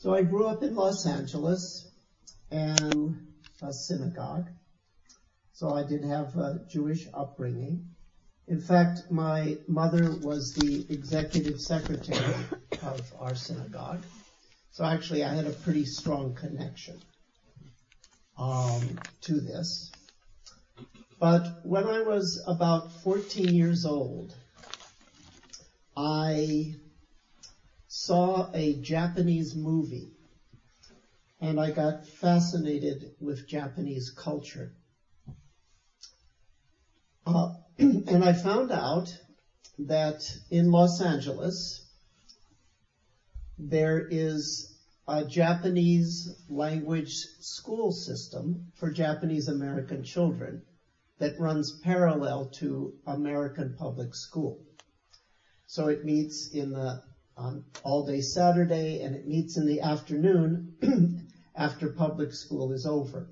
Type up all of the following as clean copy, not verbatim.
So I grew up in Los Angeles and a synagogue. So I did have a Jewish upbringing. In fact, my mother was the executive secretary of our synagogue. So actually I had a pretty strong connection to this. But when I was about 14 years old, I saw a Japanese movie, and I got fascinated with Japanese culture. And I found out that in Los Angeles, there is a Japanese language school system for Japanese American children that runs parallel to American public school. So it meets on all-day Saturday, and it meets in the afternoon after public school is over.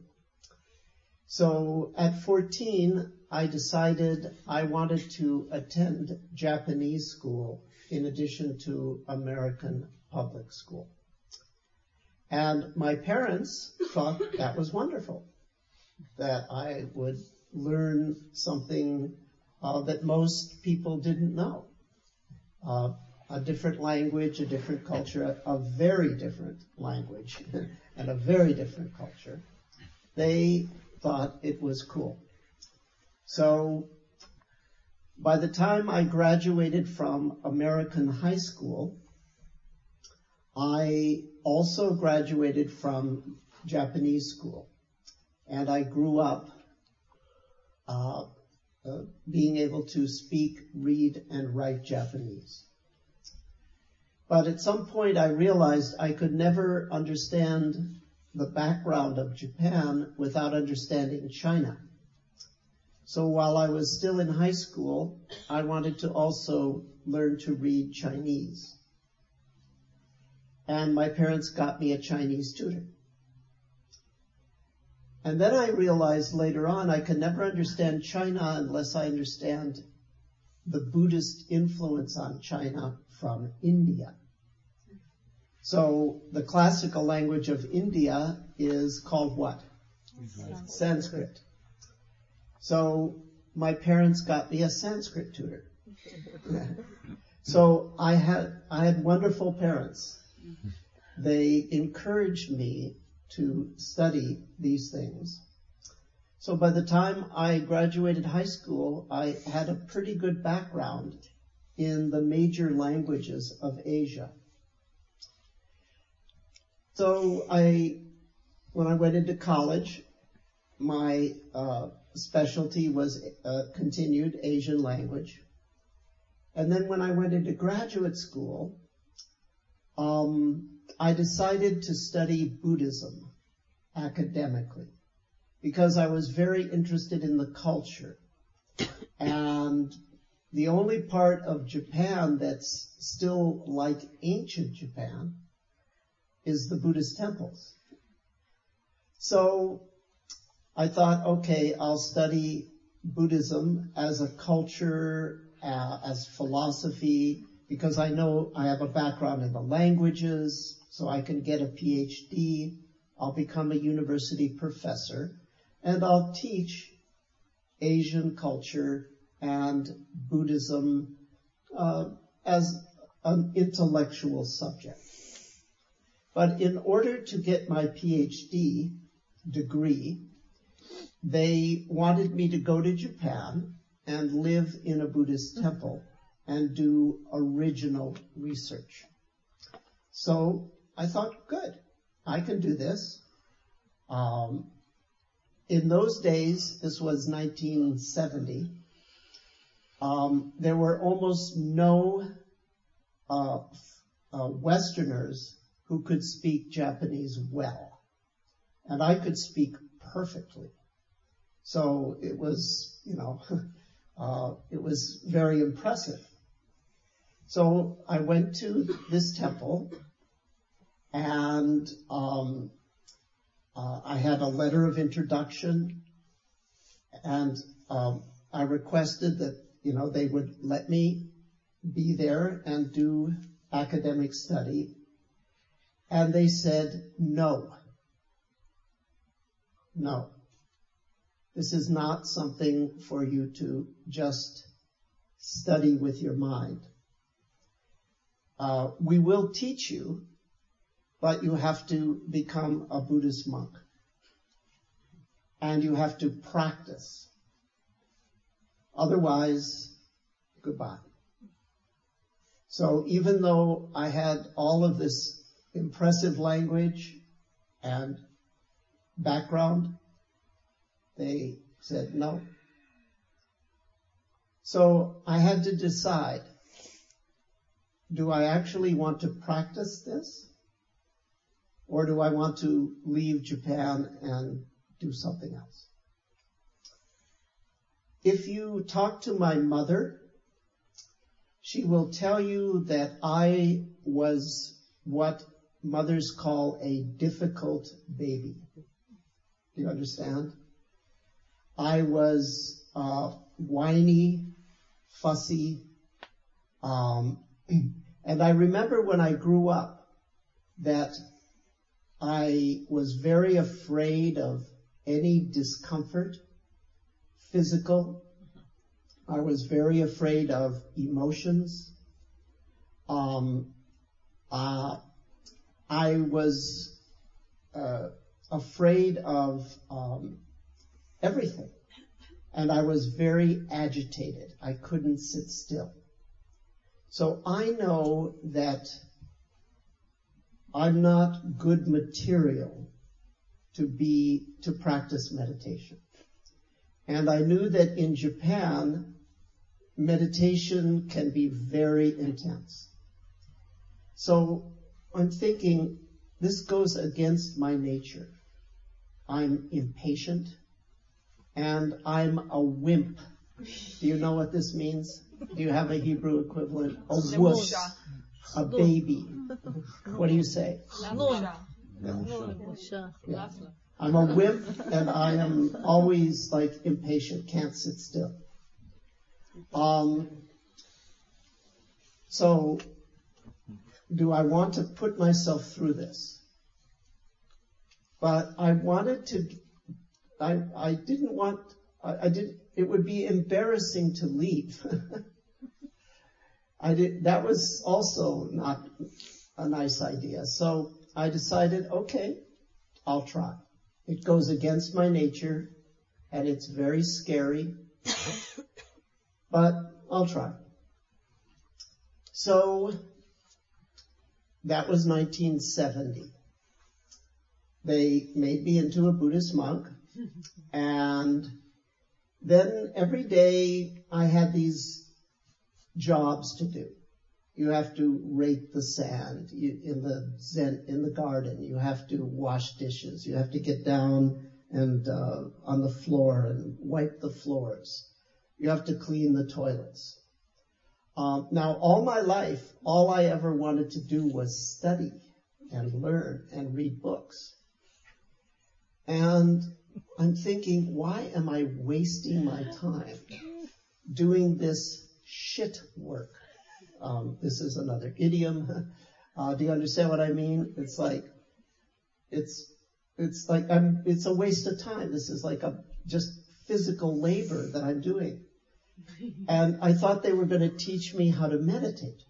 So at 14, I decided I wanted to attend Japanese school in addition to American public school. And my parents thought that was wonderful, that I would learn something that most people didn't know. A different language, a different culture, a very different language, and a very different culture. They thought it was cool. So by the time I graduated from American high school, I also graduated from Japanese school. And I grew up being able to speak, read, and write Japanese. But at some point I realized I could never understand the background of Japan without understanding China. So while I was still in high school, I wanted to also learn to read Chinese. And my parents got me a Chinese tutor. And then I realized later on I could never understand China unless I understand the Buddhist influence on China from India. So the classical language of India is called what? Sanskrit. So my parents got me a Sanskrit tutor. So I had wonderful parents. They encouraged me to study these things. So by the time I graduated high school, I had a pretty good background in the major languages of Asia. So when I went into college, my specialty was continued Asian language. And then when I went into graduate school, I decided to study Buddhism academically because I was very interested in the culture. And the only part of Japan that's still like ancient Japan is the Buddhist temples. So I thought, okay, I'll study Buddhism as a culture, as philosophy, because I know I have a background in the languages, so I can get a PhD. I'll become a university professor, and I'll teach Asian culture and Buddhism as an intellectual subject. But in order to get my PhD degree, they wanted me to go to Japan and live in a Buddhist temple and do original research. So I thought, good, I can do this. In those days, this was 1970, there were almost no Westerners who could speak Japanese well. And I could speak perfectly. So it was, it was very impressive. So I went to this temple, and I had a letter of introduction, and I requested that, they would let me be there and do academic study. And they said, no. This is not something for you to just study with your mind. We will teach you, but you have to become a Buddhist monk. And you have to practice. Otherwise, goodbye. So even though I had all of this impressive language and background, they said no. So I had to decide, do I actually want to practice this? Or do I want to leave Japan and do something else? If you talk to my mother, she will tell you that I was what mothers call a difficult baby. Do you understand? I was whiny, fussy, and I remember when I grew up that I was very afraid of any discomfort, physical. I was very afraid of emotions. I was afraid of everything. And I was very agitated. I couldn't sit still. So I know that I'm not good material to practice meditation. And I knew that in Japan, meditation can be very intense. So I'm thinking, this goes against my nature. I'm impatient, and I'm a wimp. Do you know what this means? Do you have a Hebrew equivalent? A wuss, a baby. What do you say? Yeah. I'm a wimp, and I am always like impatient, can't sit still. So, do I want to put myself through this? But I wanted to, I didn't want, it would be embarrassing to leave. That was also not a nice idea. So I decided, okay, I'll try. It goes against my nature, and it's very scary, but I'll try. So that was 1970. They made me into a Buddhist monk, and then every day I had these jobs to do. You have to rake the sand in the garden. You have to wash dishes. You have to get down and on the floor and wipe the floors. You have to clean the toilets. Now, all my life, all I ever wanted to do was study and learn and read books. And I'm thinking, why am I wasting my time doing this shit work? This is another idiom. Do you understand what I mean? It's like it's a waste of time. This is like just physical labor that I'm doing. And I thought they were going to teach me how to meditate.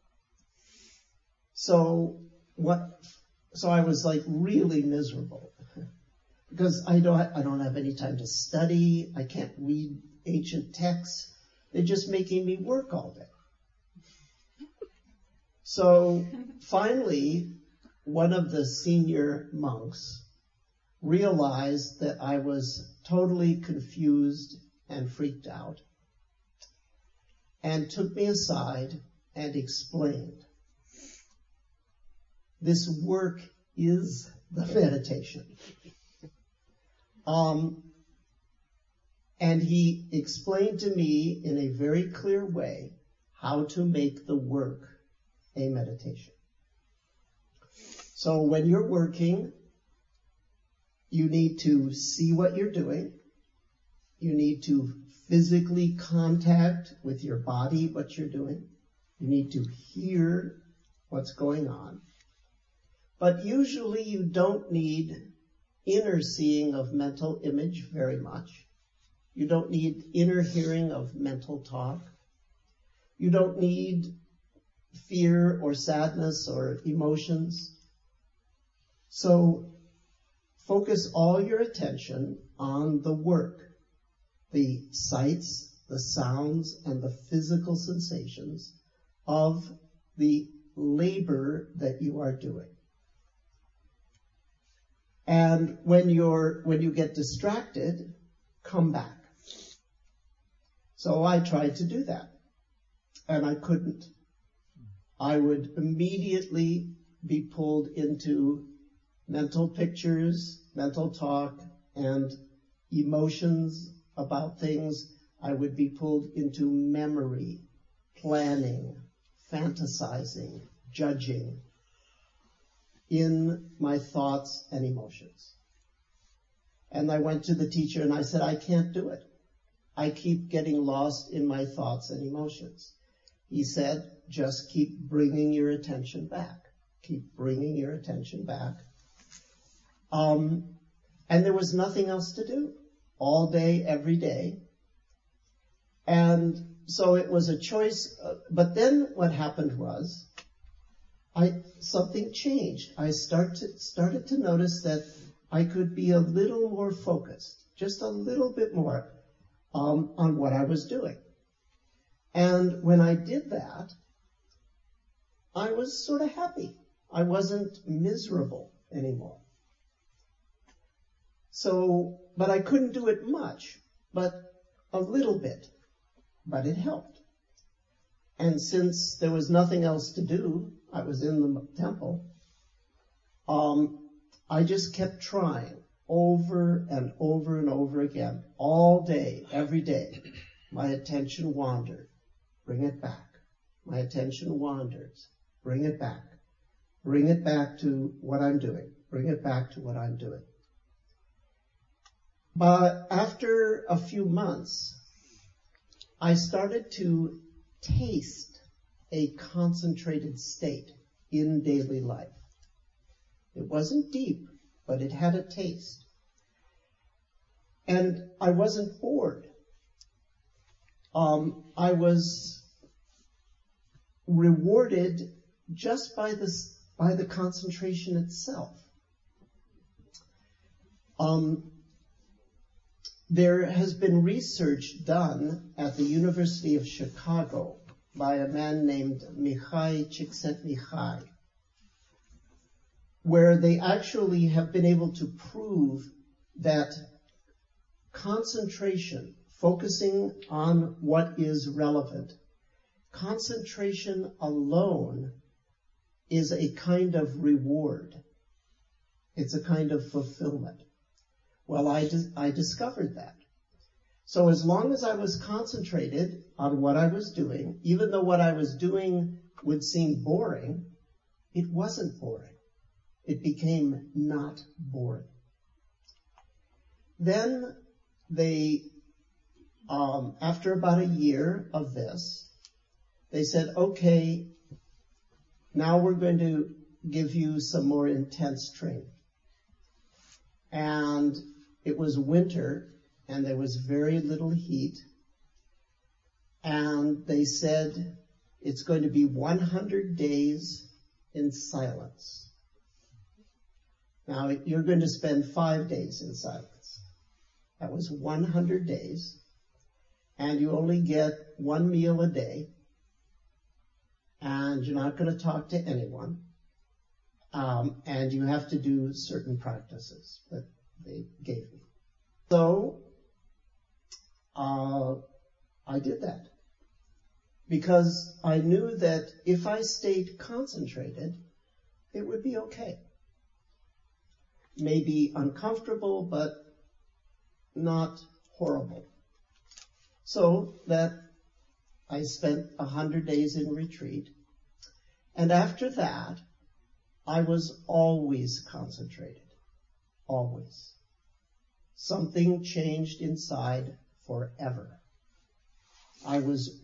So I was like really miserable because I don't have any time to study. I can't read ancient texts. They're just making me work all day. So finally, one of the senior monks realized that I was totally confused and freaked out and took me aside and explained, this work is the meditation. And he explained to me in a very clear way how to make the work a meditation. So when you're working, you need to see what you're doing. You need to physically contact with your body what you're doing. You need to hear what's going on. But usually you don't need inner seeing of mental image very much. You don't need inner hearing of mental talk. You don't need fear or sadness or emotions. So focus all your attention on the work, the sights, the sounds, and the physical sensations of the labor that you are doing. And when you get distracted, come back. So I tried to do that, and I couldn't. I would immediately be pulled into mental pictures, mental talk, and emotions about things. I would be pulled into memory, planning, fantasizing, judging in my thoughts and emotions. And I went to the teacher and I said, I can't do it. I keep getting lost in my thoughts and emotions. He said, just keep bringing your attention back. Keep bringing your attention back. And there was nothing else to do all day, every day. And so it was a choice. But then what happened was something changed. I started to notice that I could be a little more focused, just a little bit more on what I was doing. And when I did that, I was sort of happy. I wasn't miserable anymore. So, but I couldn't do it much, but a little bit. But it helped. And since there was nothing else to do, I was in the temple, I just kept trying over and over and over again, all day, every day. My attention wandered. Bring it back. My attention wanders. Bring it back. Bring it back to what I'm doing. Bring it back to what I'm doing. But after a few months, I started to taste a concentrated state in daily life. It wasn't deep, but it had a taste. And I wasn't bored. I was rewarded just by the concentration itself. There has been research done at the University of Chicago by a man named Mihaly Csikszentmihalyi, where they actually have been able to prove that concentration, focusing on what is relevant, concentration alone is a kind of reward. It's a kind of fulfillment. Well, I discovered that. So as long as I was concentrated on what I was doing, even though what I was doing would seem boring, it wasn't boring. It became not boring. Then they, after about a year of this, they said, okay, now we're going to give you some more intense training. And it was winter, and there was very little heat. And they said, it's going to be 100 days in silence. Now, you're going to spend 5 days in silence. That was 100 days. And you only get 1 meal a day. And you're not going to talk to anyone. And you have to do certain practices that they gave me. So, I did that. Because I knew that if I stayed concentrated, it would be okay. Maybe uncomfortable, but not horrible. So that I spent 100 days in retreat. And after that, I was always concentrated. Always. Something changed inside forever. I was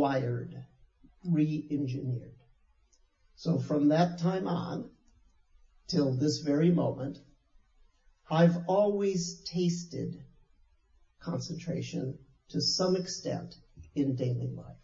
rewired, re-engineered. So from that time on, till this very moment, I've always tasted concentration to some extent in daily life.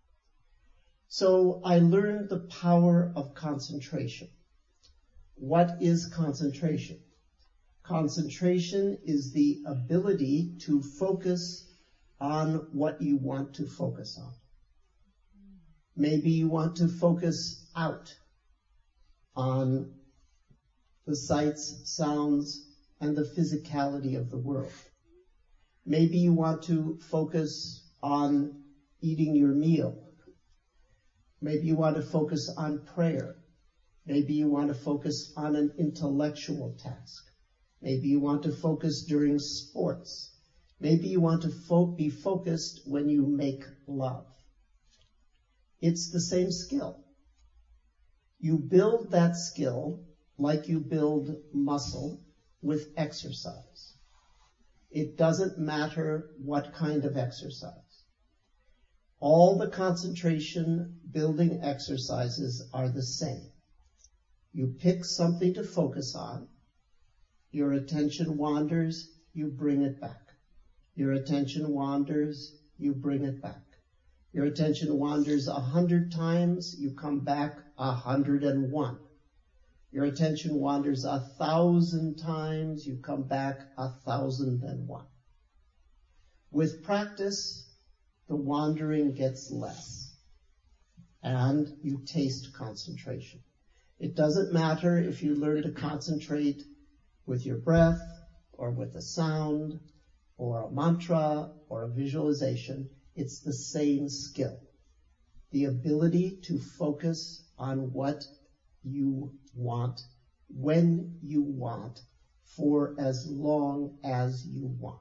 So I learned the power of concentration. What is concentration? Concentration is the ability to focus on what you want to focus on. Maybe you want to focus out on the sights, sounds, and the physicality of the world. Maybe you want to focus on eating your meal. Maybe you want to focus on prayer. Maybe you want to focus on an intellectual task. Maybe you want to focus during sports. Maybe you want to be focused when you make love. It's the same skill. You build that skill like you build muscle with exercise. It doesn't matter what kind of exercise. All the concentration building exercises are the same. You pick something to focus on. Your attention wanders, you bring it back. Your attention wanders, you bring it back. Your attention wanders 100 times, you come back 101. Your attention wanders 1,000 times, you come back 1,001. With practice, the wandering gets less, and you taste concentration. It doesn't matter if you learn to concentrate with your breath, or with a sound, or a mantra, or a visualization. It's the same skill. The ability to focus on what you want, when you want, for as long as you want.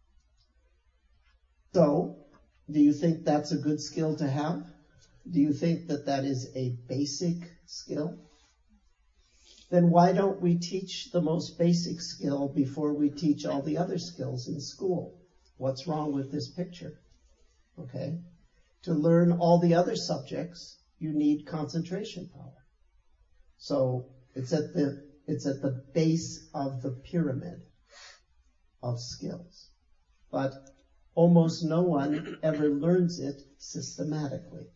So, do you think that's a good skill to have? Do you think that that is a basic skill? Then why don't we teach the most basic skill before we teach all the other skills in school? What's wrong with this picture? Okay? To learn all the other subjects, you need concentration power. So it's at the base of the pyramid of skills. But almost no one ever learns it systematically.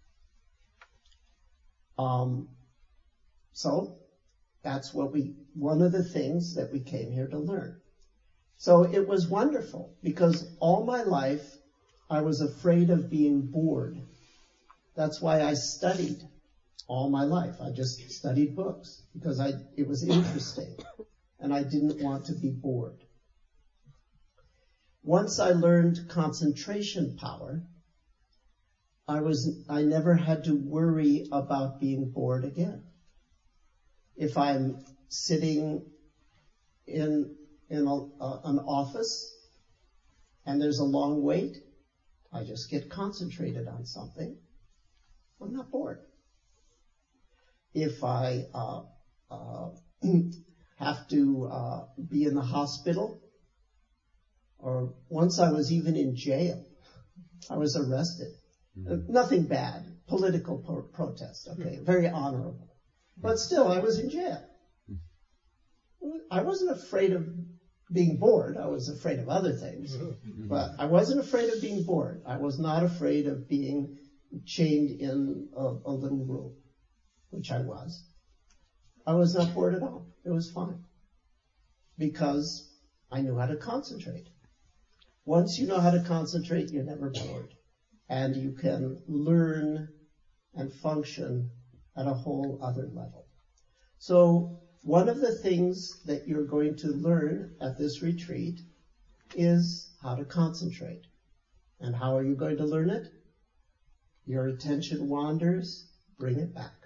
So that's one of the things that we came here to learn. So it was wonderful because all my life I was afraid of being bored. That's why I studied all my life. I just studied books because it was interesting and I didn't want to be bored. Once I learned concentration power, I never had to worry about being bored again. If I'm sitting in an office and there's a long wait, I just get concentrated on something. I'm not bored. If I have to be in the hospital, or once I was even in jail, I was arrested. Nothing bad, political protest, okay, very honorable. But still, I was in jail. I wasn't afraid of being bored. I was afraid of other things. But I wasn't afraid of being bored. I was not afraid of being chained in a little room, which I was. I was not bored at all. It was fine. Because I knew how to concentrate. Once you know how to concentrate, you're never bored. And you can learn and function at a whole other level. So one of the things that you're going to learn at this retreat is how to concentrate. And how are you going to learn it? Your attention wanders, bring it back.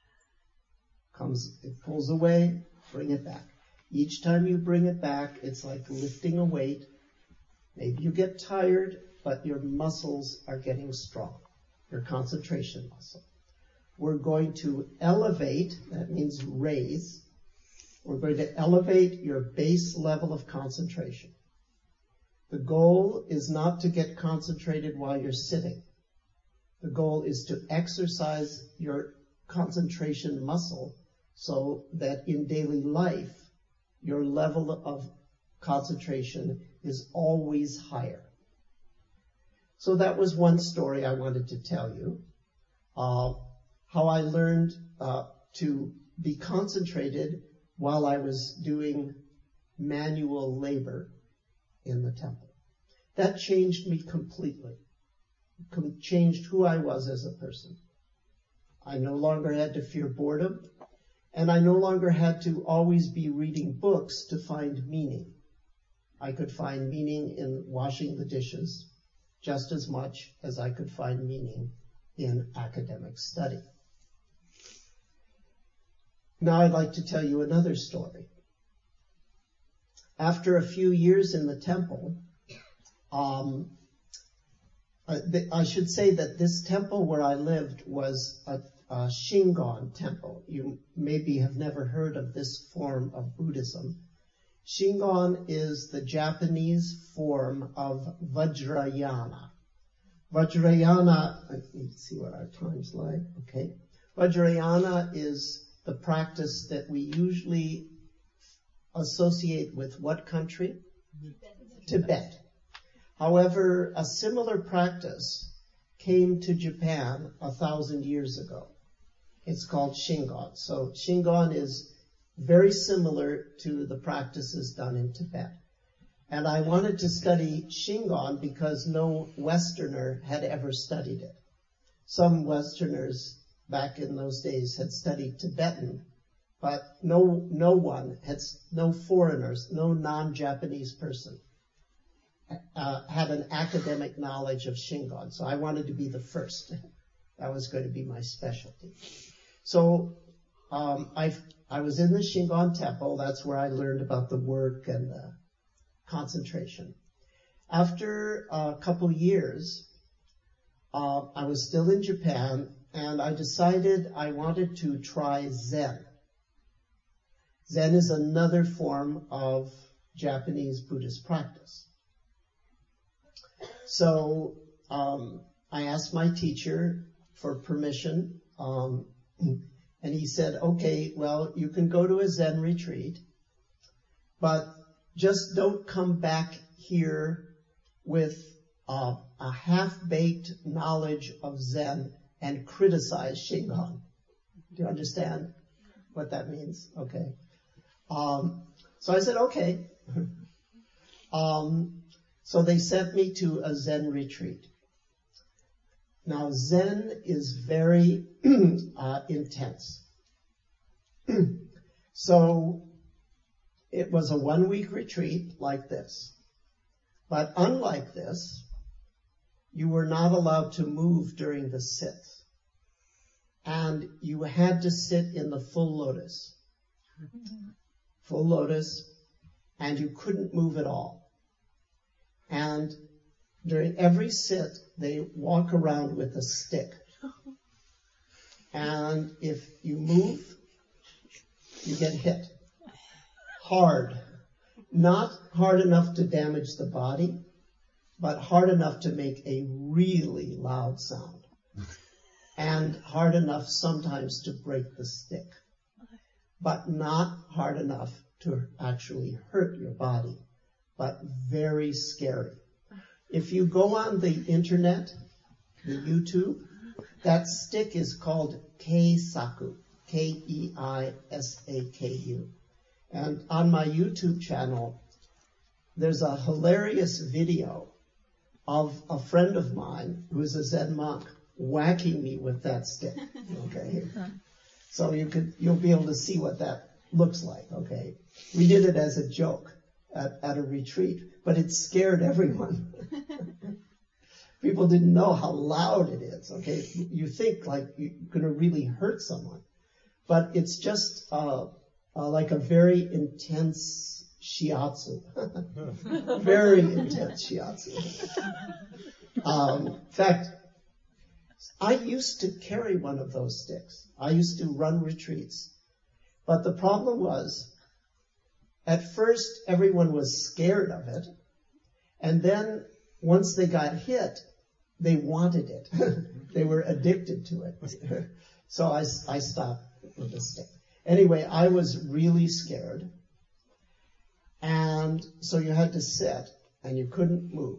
It pulls away, bring it back. Each time you bring it back, it's like lifting a weight. Maybe you get tired, but your muscles are getting strong. Your concentration muscle. We're going to elevate, that means raise. We're going to elevate your base level of concentration. The goal is not to get concentrated while you're sitting. The goal is to exercise your concentration muscle so that in daily life, your level of concentration is always higher. So that was one story I wanted to tell you, how I learned to be concentrated while I was doing manual labor in the temple. That changed me completely, changed who I was as a person. I no longer had to fear boredom, and I no longer had to always be reading books to find meaning. I could find meaning in washing the dishes just as much as I could find meaning in academic study. Now I'd like to tell you another story. After a few years in the temple, I should say that this temple where I lived was a Shingon temple. You maybe have never heard of this form of Buddhism. Shingon is the Japanese form of Vajrayana. Vajrayana, let's see what our time's like. Okay. Vajrayana is the practice that we usually associate with what country? Tibet. However, a similar practice came to Japan 1,000 years ago. It's called Shingon. So Shingon is very similar to the practices done in Tibet. And I wanted to study Shingon because no Westerner had ever studied it. Some Westerners back in those days had studied Tibetan, but no foreigners, no non-Japanese person had an academic knowledge of Shingon. So I wanted to be the first. That was going to be my specialty. So I was in the Shingon temple. That's where I learned about the work and the concentration. After a couple years, I was still in Japan, and I decided I wanted to try Zen. Zen is another form of Japanese Buddhist practice. So I asked my teacher for permission, and he said, okay, well, you can go to a Zen retreat, but just don't come back here with a half-baked knowledge of Zen and criticize Shingon. Do you understand what that means? Okay. So I said, okay. So they sent me to a Zen retreat. Now, Zen is very intense. So it was a 1-week retreat like this. But unlike this, you were not allowed to move during the sit. And you had to sit in the full lotus. Full lotus, and you couldn't move at all. And during every sit, they walk around with a stick. And if you move, you get hit. Hard. Not hard enough to damage the body, but hard enough to make a really loud sound. And hard enough sometimes to break the stick. But not hard enough to actually hurt your body, but very scary. If you go on the internet, the YouTube, that stick is called Keisaku, Keisaku. And on my YouTube channel, there's a hilarious video of a friend of mine who is a Zen monk whacking me with that stick. Okay. So you'll be able to see what that looks like, okay? We did it as a joke at a retreat, but it scared everyone. People didn't know how loud it is, okay? You think like you're going to really hurt someone, but it's just like a very intense shiatsu. Very intense shiatsu. In fact, I used to carry one of those sticks. I used to run retreats. But the problem was, at first everyone was scared of it, and then once they got hit, they wanted it. They were addicted to it. So I stopped with the stick. Anyway, I was really scared. And so you had to sit, and you couldn't move.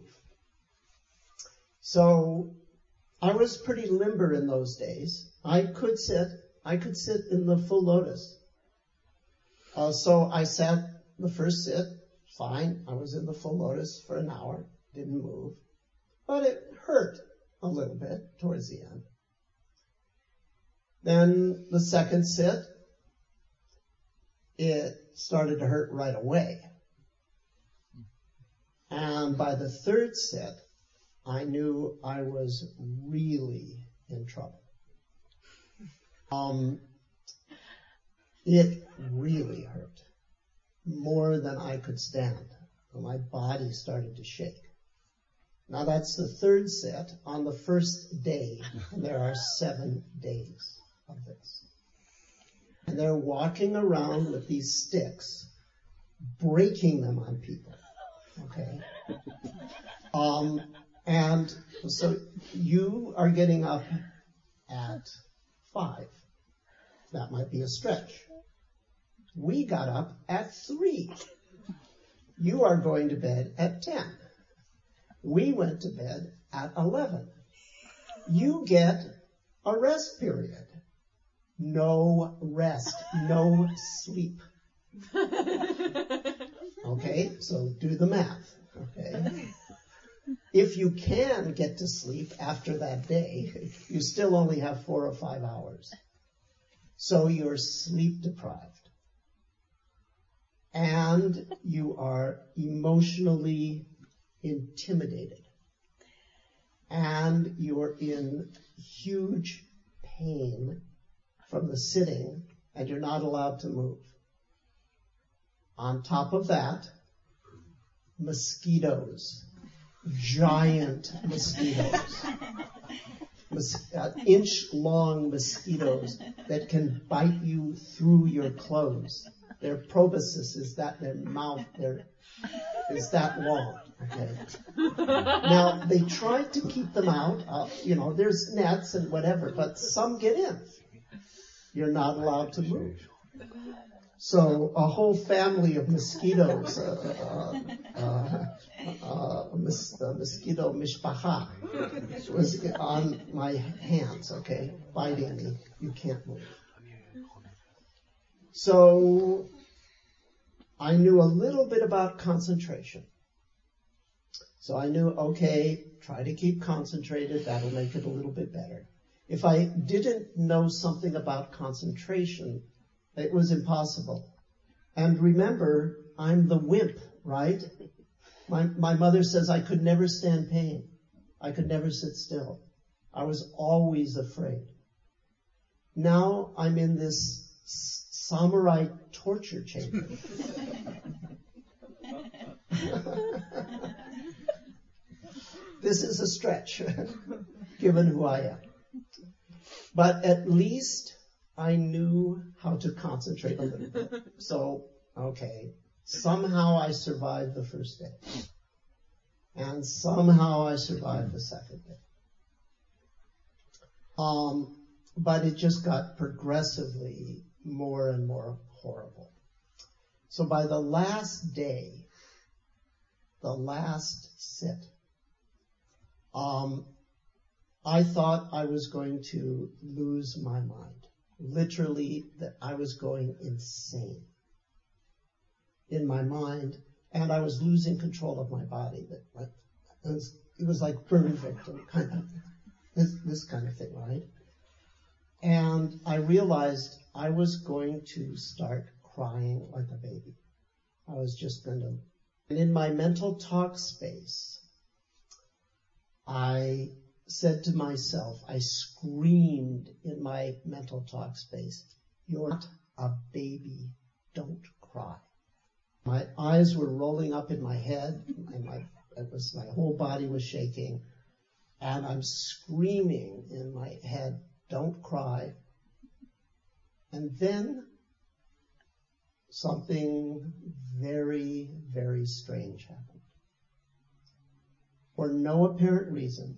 So I was pretty limber in those days. I could sit in the full lotus. So I sat the first sit, fine. I was in the full lotus for an hour, didn't move. But it hurt a little bit towards the end. Then the second sit, it started to hurt right away. And by the third sit, I knew I was really in trouble. It really hurt, more than I could stand. My body started to shake. Now that's the third sit on the first day, and there are 7 days of this. And they're walking around with these sticks, breaking them on people. Okay? And so you are getting up at 5. That might be a stretch. We got up at 3. You are going to bed at 10. We went to bed at 11. You get a rest period. No rest, no sleep. Okay, so do the math. Okay. If you can get to sleep after that day, you still only have 4 or 5 hours. So you're sleep deprived. And you are emotionally intimidated. And you're in huge pain from the sitting, and you're not allowed to move. On top of that, mosquitoes. Giant mosquitoes. Inch-long mosquitoes that can bite you through your clothes. Their proboscis is that, their mouth is that long. Okay. Now, they try to keep them out. There's nets and whatever, but some get in. You're not allowed to move. So a whole family of mosquitoes, mosquito mishpacha, was on my hands, okay, biting me. You can't move. So I knew a little bit about concentration. So I knew, okay, try to keep concentrated. That'll make it a little bit better. If I didn't know something about concentration, it was impossible. And remember, I'm the wimp, right? My mother says I could never stand pain. I could never sit still. I was always afraid. Now I'm in this samurai torture chamber. This is a stretch, given who I am. But at least I knew how to concentrate a little bit. So, okay, somehow I survived the first day. And somehow I survived the second day. But it just got progressively more and more horrible. So by the last day, the last sit, I thought I was going to lose my mind. Literally, that I was going insane in my mind, and I was losing control of my body. It was like burn victim, kind of, this kind of thing, right? And I realized I was going to start crying like a baby. I was just going to. And in my mental talk space, I said to myself, I screamed in my mental talk space, "You're not a baby, don't cry." My eyes were rolling up in my head, and my whole body was shaking, and I'm screaming in my head, "Don't cry." And then something very, very strange happened. For no apparent reason,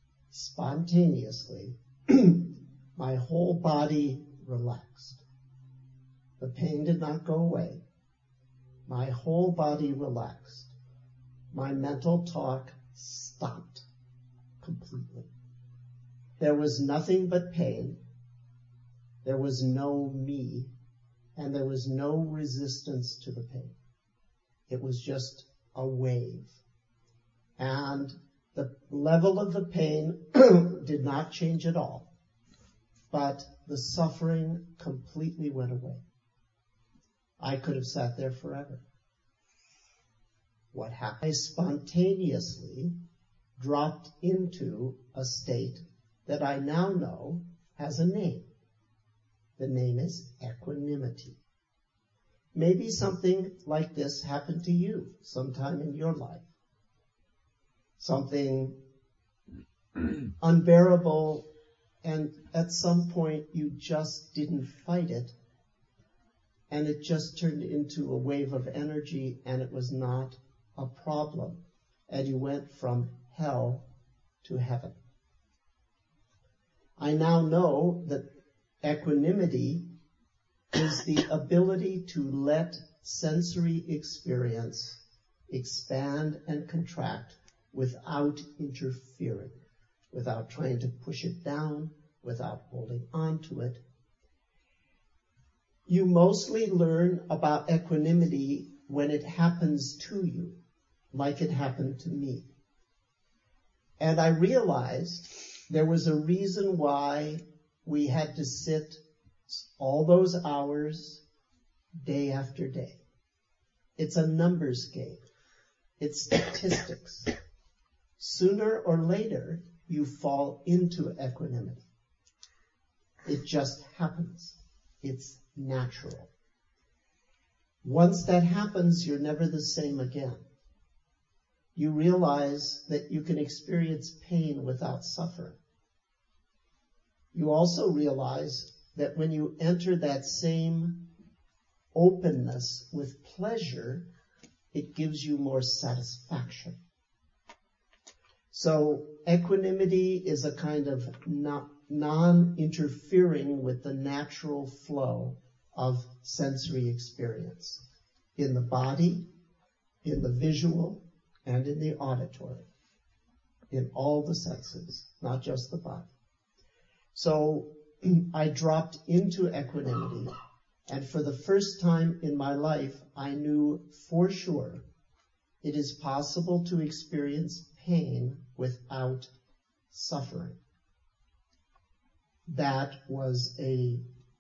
spontaneously, my whole body relaxed. The pain did not go away. My whole body relaxed. My mental talk stopped completely. There was nothing but pain. There was no me, and there was no resistance to the pain. It was just a wave. And the level of the pain did not change at all, but the suffering completely went away. I could have sat there forever. What happened? I spontaneously dropped into a state that I now know has a name. The name is equanimity. Maybe something like this happened to you sometime in your life. Something unbearable, and at some point you just didn't fight it, and it just turned into a wave of energy, and it was not a problem, and you went from hell to heaven. I now know that equanimity is the ability to let sensory experience expand and contract without interfering, without trying to push it down, without holding on to it. You mostly learn about equanimity when it happens to you, like it happened to me. And I realized there was a reason why we had to sit all those hours, day after day. It's a numbers game. It's statistics. Sooner or later, you fall into equanimity. It just happens. It's natural. Once that happens, you're never the same again. You realize that you can experience pain without suffering. You also realize that when you enter that same openness with pleasure, it gives you more satisfaction. So equanimity is a kind of non-interfering with the natural flow of sensory experience in the body, in the visual, and in the auditory, in all the senses, not just the body. So I dropped into equanimity, and for the first time in my life, I knew for sure it is possible to experience pain without suffering. That was a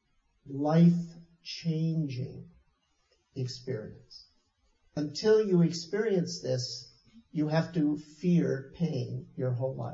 life-changing experience. Until you experience this, you have to fear pain your whole life.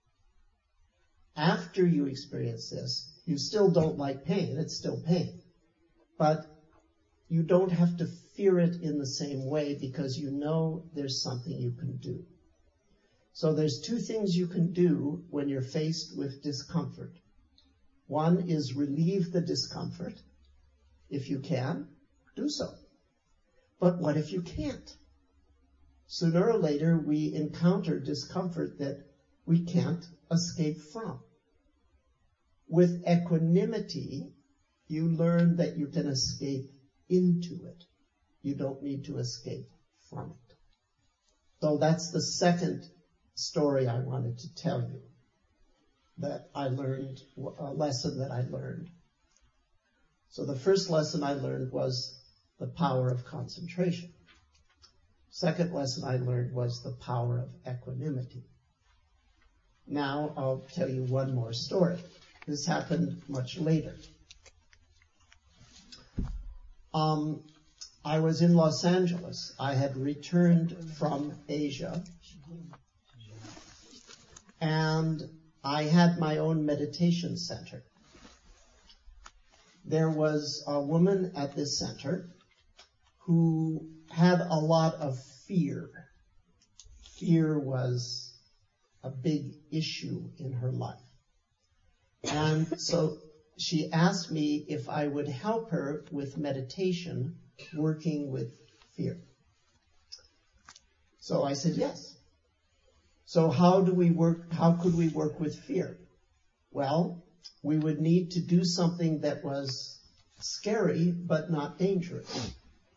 After you experience this, you still don't like pain. It's still pain. But you don't have to fear it in the same way because you know there's something you can do. So there's two things you can do when you're faced with discomfort. One is relieve the discomfort. If you can, do so. But what if you can't? Sooner or later, we encounter discomfort that we can't escape from. With equanimity, you learn that you can escape into it. You don't need to escape from it. So that's the second story I wanted to tell you, that I learned, a lesson that I learned. So the first lesson I learned was the power of concentration. Second lesson I learned was the power of equanimity. Now I'll tell you one more story. This happened much later. I was in Los Angeles. I had returned from Asia, and I had my own meditation center. There was a woman at this center who had a lot of fear. Fear was a big issue in her life. And so she asked me if I would help her with meditation, working with fear. So I said yes. So how could we work with fear? Well, we would need to do something that was scary, but not dangerous.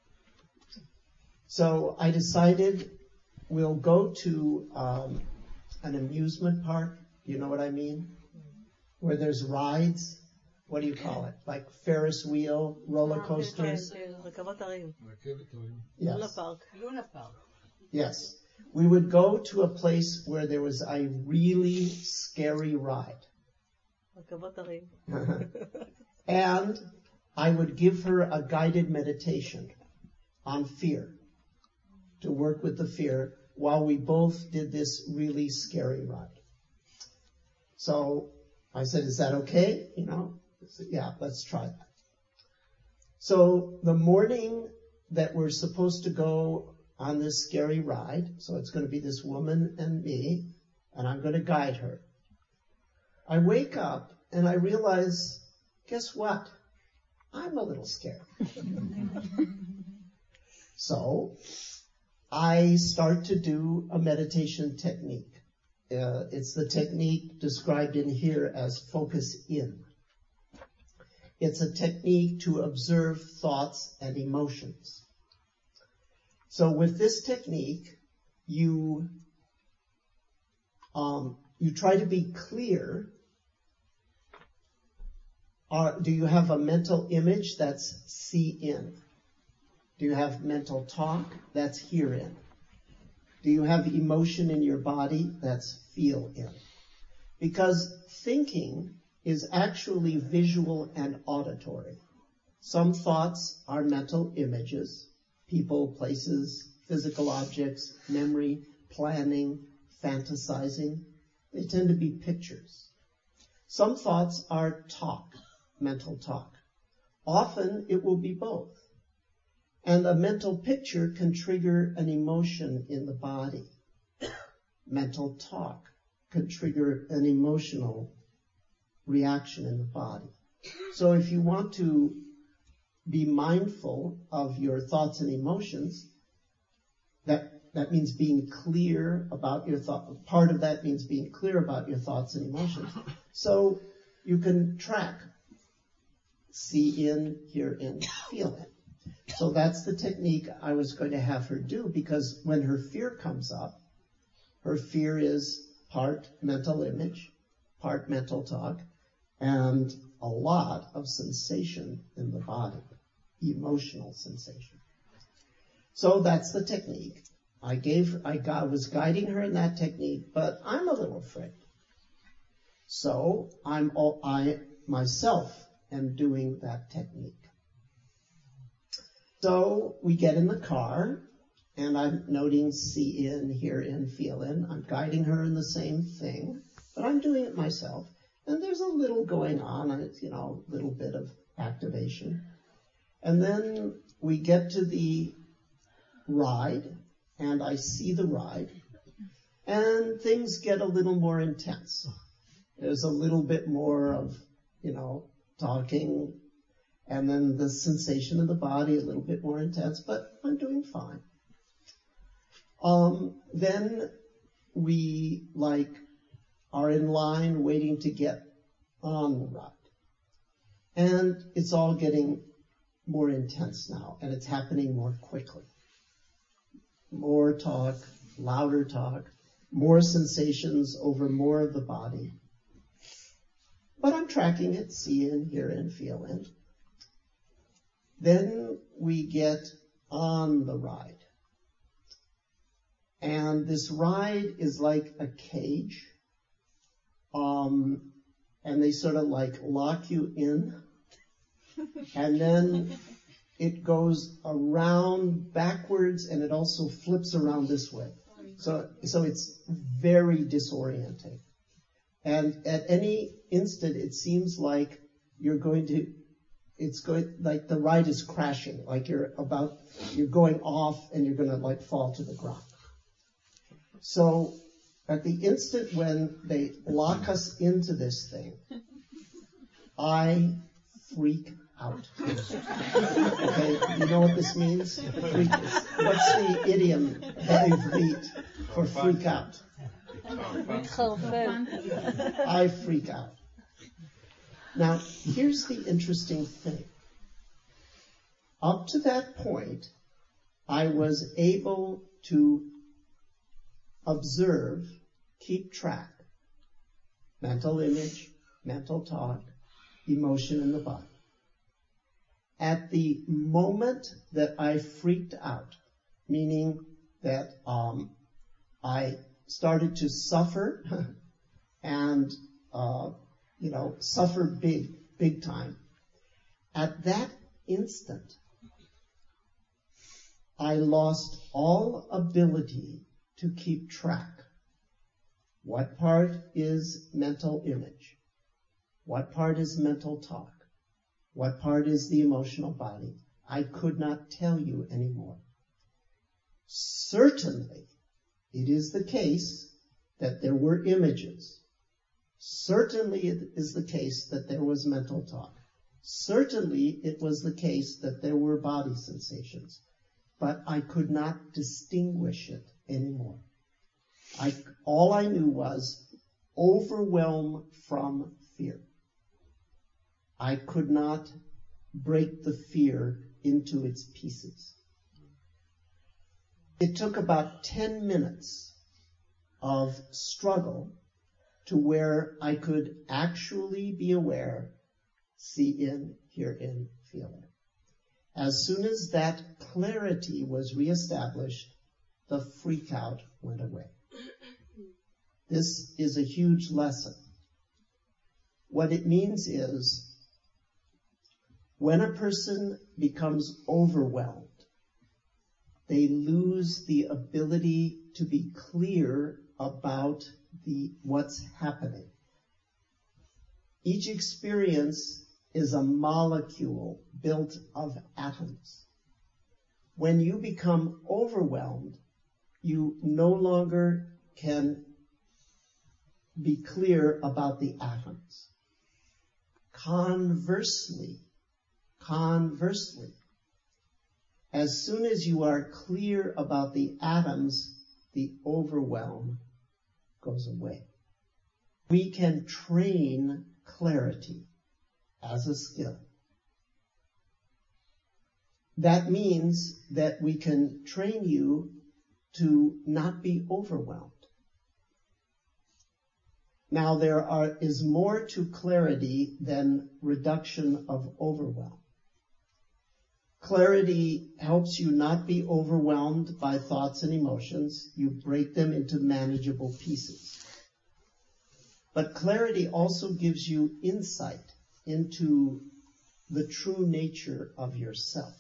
So I decided we'll go to an amusement park. You know what I mean? Where there's rides. What do you call it? Like Ferris wheel, roller coasters? Yes. Luna Park. Yes. We would go to a place where there was a really scary ride. And I would give her a guided meditation on fear, to work with the fear while we both did this really scary ride. So I said, is that okay? You know, said, yeah, let's try that. So the morning that we're supposed to go on this scary ride, so it's going to be this woman and me, and I'm going to guide her. I wake up and I realize, guess what? I'm a little scared. So I start to do a meditation technique. It's the technique described in here as focus in. It's a technique to observe thoughts and emotions. So with this technique, you try to be clear. Do you have a mental image? That's see in. Do you have mental talk? That's hear in. Do you have emotion in your body? That's feel in. Because thinking is actually visual and auditory. Some thoughts are mental images, people, places, physical objects, memory, planning, fantasizing. They tend to be pictures. Some thoughts are talk, mental talk. Often it will be both. And a mental picture can trigger an emotion in the body. Mental talk can trigger an emotional reaction in the body. So if you want to be mindful of your thoughts and emotions, that means being clear about your thought. Part of that means being clear about your thoughts and emotions. So you can track, see in, hear in, feel in. So that's the technique I was going to have her do, because when her fear comes up, her fear is part mental image, part mental talk, and a lot of sensation in the body, emotional sensation. So that's the technique. I was guiding her in that technique, but I'm a little afraid. So I myself am doing that technique. So we get in the car, and I'm noting see in, hear in, feel in. I'm guiding her in the same thing, but I'm doing it myself. And there's a little going on, a little bit of activation. And then we get to the ride, and I see the ride, and things get a little more intense. There's a little bit more of, talking, and then the sensation of the body a little bit more intense, but I'm doing fine. Then we are in line waiting to get on the ride. And it's all getting more intense now, and it's happening more quickly. More talk, louder talk, more sensations over more of the body. But I'm tracking it, see in, hear in, feel in. Then we get on the ride. And this ride is like a cage. And they sort of lock you in. And then it goes around backwards, and it also flips around this way. So it's very disorienting. And at any instant, it seems like the ride is crashing, like you're going off and you're going to fall to the ground. So at the instant when they lock us into this thing, I freak out. Okay, you know what this means? What's the idiom בעברית for freak out? I freak out. Now, here's the interesting thing. Up to that point, I was able to observe, keep track, mental image, mental talk, emotion in the body. At the moment that I freaked out, meaning that I started to suffer and suffer big time, at that instant, I lost all ability to keep track. What part is mental image? What part is mental talk? What part is the emotional body? I could not tell you anymore. Certainly, it is the case that there were images. Certainly, it is the case that there was mental talk. Certainly, it was the case that there were body sensations. But I could not distinguish it anymore. All I knew was overwhelm from fear. I could not break the fear into its pieces. It took about 10 minutes of struggle to where I could actually be aware, see in, hear in, feel in. As soon as that clarity was reestablished, the freakout went away. This is a huge lesson. What it means is, when a person becomes overwhelmed, they lose the ability to be clear about what's happening. Each experience is a molecule built of atoms. When you become overwhelmed, you no longer can be clear about the atoms. Conversely, as soon as you are clear about the atoms, the overwhelm goes away. We can train clarity as a skill. That means that we can train you to not be overwhelmed. Now, there is more to clarity than reduction of overwhelm. Clarity helps you not be overwhelmed by thoughts and emotions. You break them into manageable pieces. But clarity also gives you insight into the true nature of yourself.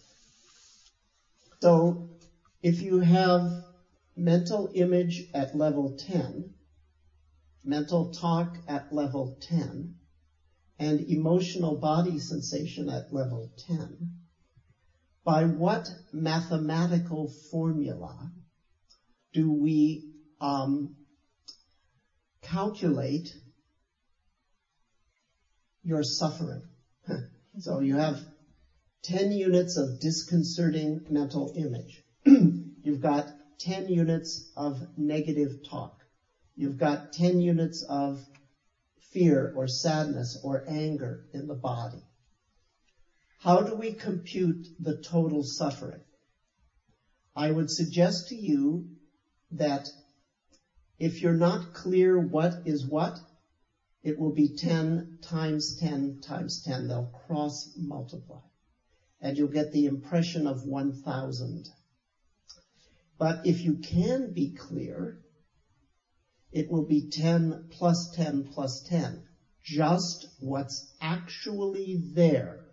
So, if you have mental image at level 10, mental talk at level 10, and emotional body sensation at level 10, by what mathematical formula do we calculate your suffering? So you have 10 units of disconcerting mental image. You've got 10 units of negative talk. You've got 10 units of fear or sadness or anger in the body. How do we compute the total suffering? I would suggest to you that if you're not clear what is what, it will be 10 times 10 times 10. They'll cross multiply. And you'll get the impression of 1,000. But if you can be clear, it will be 10 plus 10 plus 10. Just what's actually there.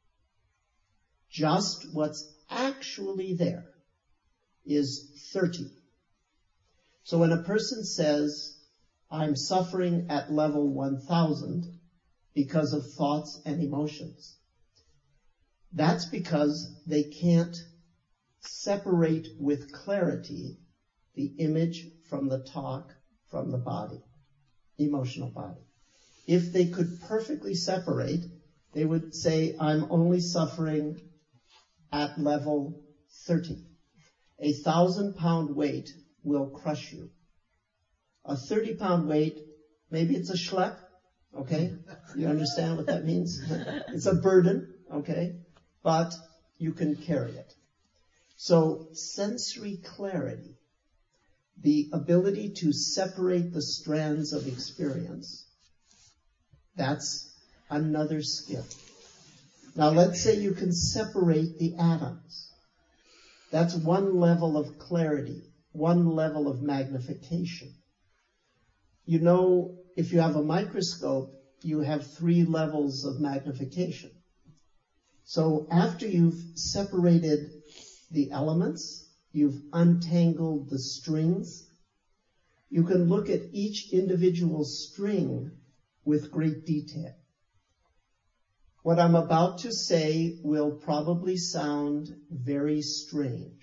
Just what's actually there is 30. So when a person says, I'm suffering at level 1,000 because of thoughts and emotions, that's because they can't separate with clarity the image from the talk from the body, emotional body. If they could perfectly separate, they would say, I'm only suffering at level 30. A 1,000-pound weight will crush you. A 30-pound weight, maybe it's a schlep, okay? You understand what that means? It's a burden, okay? But you can carry it. So sensory clarity, the ability to separate the strands of experience, that's another skill. Now let's say you can separate the atoms. That's one level of clarity, one level of magnification. You know, if you have a microscope, you have 3 levels of magnification. So after you've separated the elements, you've untangled the strings, you can look at each individual string with great detail. What I'm about to say will probably sound very strange,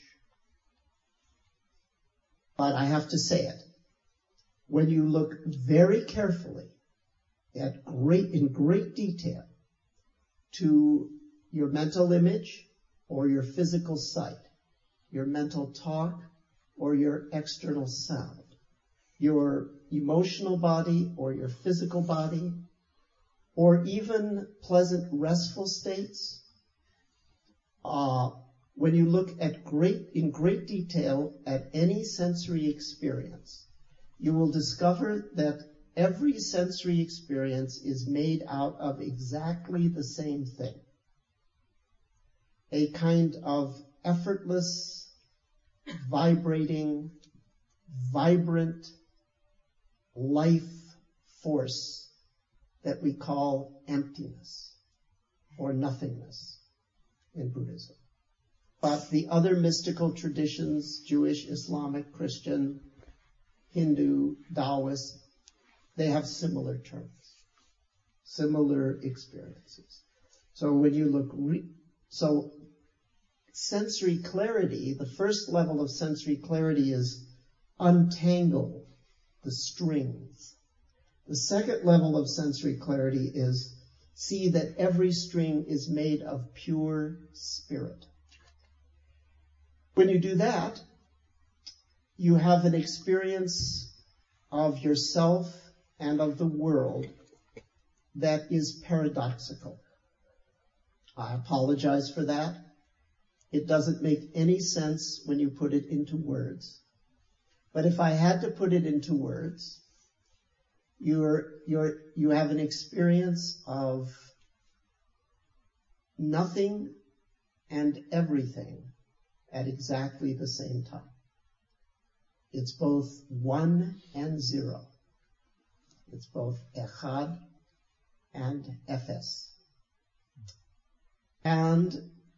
but I have to say it. When you look very carefully in great detail to your mental image or your physical sight, your mental talk or your external sound, your emotional body or your physical body, or even pleasant restful states, when you look at in great detail at any sensory experience, you will discover that every sensory experience is made out of exactly the same thing. A kind of effortless, vibrating, vibrant life force that we call emptiness or nothingness in Buddhism. But the other mystical traditions, Jewish, Islamic, Christian, Hindu, Taoist, they have similar terms, similar experiences. So when you look, so sensory clarity, the first level of sensory clarity is untangle the strings. The second level of sensory clarity is see that every string is made of pure spirit. When you do that, you have an experience of yourself and of the world that is paradoxical. I apologize for that. It doesn't make any sense when you put it into words. But if I had to put it into words, you have an experience of nothing and everything at exactly the same time. It's both 1 and 0. It's both echad and efes. And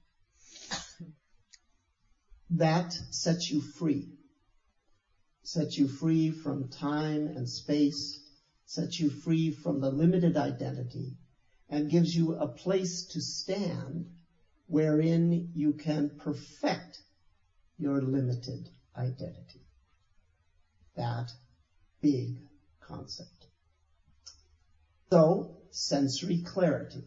that sets you free. Sets you free from time and space, sets you free from the limited identity, and gives you a place to stand wherein you can perfect your limited identity. That big concept. So, sensory clarity.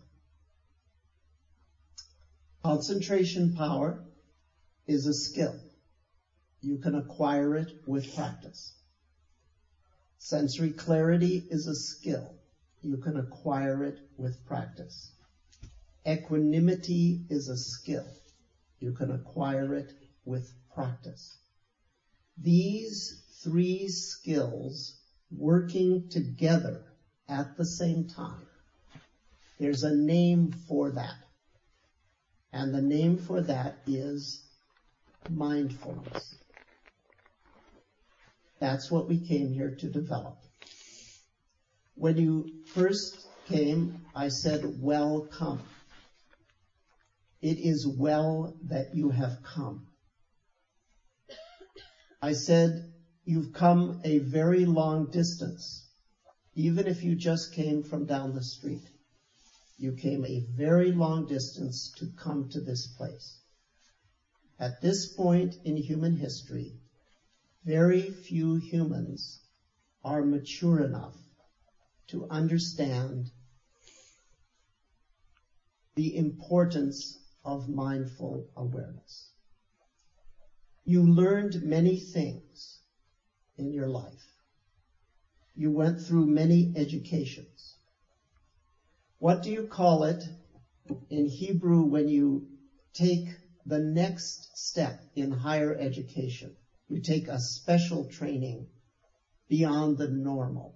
Concentration power is a skill. You can acquire it with practice. Sensory clarity is a skill. You can acquire it with practice. Equanimity is a skill. You can acquire it with practice. These 3 skills working together at the same time, there's a name for that. And the name for that is mindfulness. That's what we came here to develop. When you first came, I said, welcome. It is well that you have come. I said, you've come a very long distance, even if you just came from down the street. You came a very long distance to come to this place. At this point in human history, very few humans are mature enough to understand the importance of mindful awareness. You learned many things in your life. You went through many educations. What do you call it in Hebrew when you take the next step in higher education. You take a special training beyond the normal.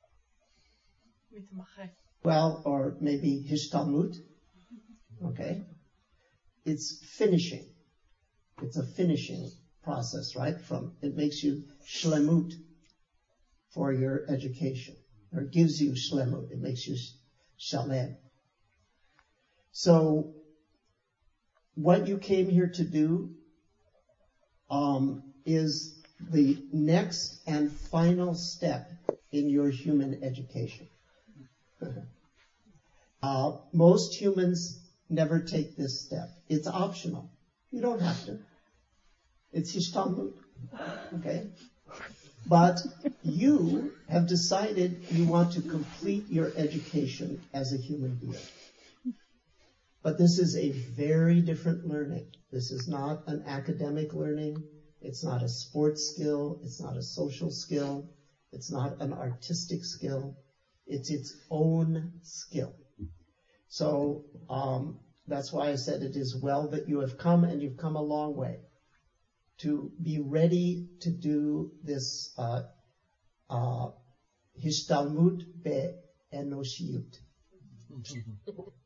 Well, or maybe Hishtalmut. Okay? It's finishing. It's a finishing process, right? It makes you shlemut for your education. Or it gives you shlemut. It makes you shalem. So, what you came here to do is the next and final step in your human education. Most humans never take this step. It's optional. You don't have to. It's Hishtalmut. Okay? But you have decided you want to complete your education as a human being. But this is a very different learning. This is not an academic learning. It's not a sports skill. It's not a social skill. It's not an artistic skill. It's its own skill. So that's why I said it is well that you have come, and you've come a long way to be ready to do this Hishtalmut be Enoshiyut.